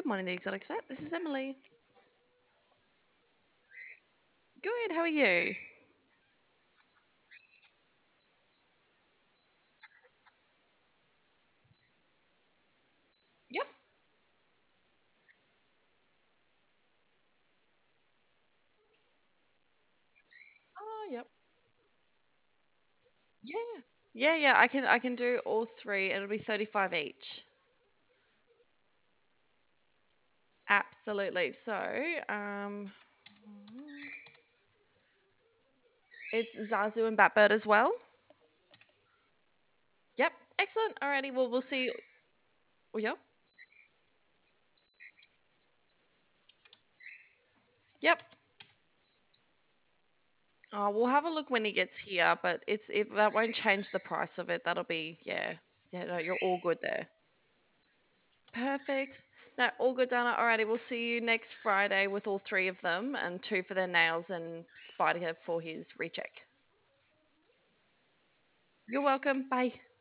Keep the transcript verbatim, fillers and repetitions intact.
morning, the Exotic Vet. This is Emily. Good. How are you? Yep. Oh, yep. Yeah. Yeah, yeah. I can I can do all three. It'll be thirty-five each. Absolutely. So, um, it's Zazu and Batbird as well. Yep. Excellent. Alrighty. Well, we'll see. Oh, yep. Yep. Oh, we'll have a look when he gets here, but it's it that won't change the price of it. That'll be yeah. Yeah, no, you're all good there. Perfect. No, all good, Dana. Alrighty, we'll see you next Friday with all three of them and two for their nails and Spider for his recheck. You're welcome. Bye.